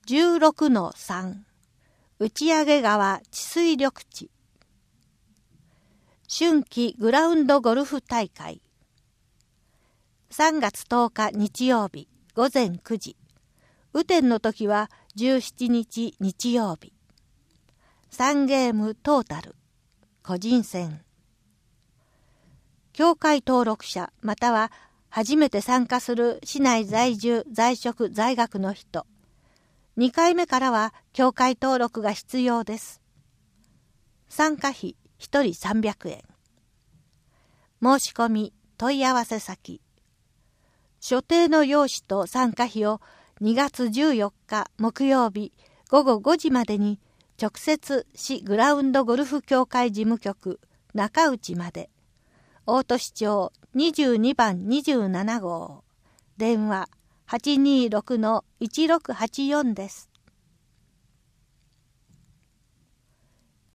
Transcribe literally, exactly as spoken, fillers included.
じゅうろくのさん 打上川治水緑地春季グラウンドゴルフ大会さんがつとおか日曜日ごぜんくじ雨天の時はじゅうしちにち日曜日さんゲームトータル個人戦協会登録者または初めて参加する市内在住在職在学の人にかいめからは協会登録が必要です。参加費ひとりさんびゃくえん申し込み問い合わせ先所定の用紙と参加費をにがつじゅうよっか木曜日ごごごじまでに直接市グラウンドゴルフ協会事務局中内まで大都市町にじゅうにばんにじゅうななごう電話 はちにーろくのいちろくはちよん です。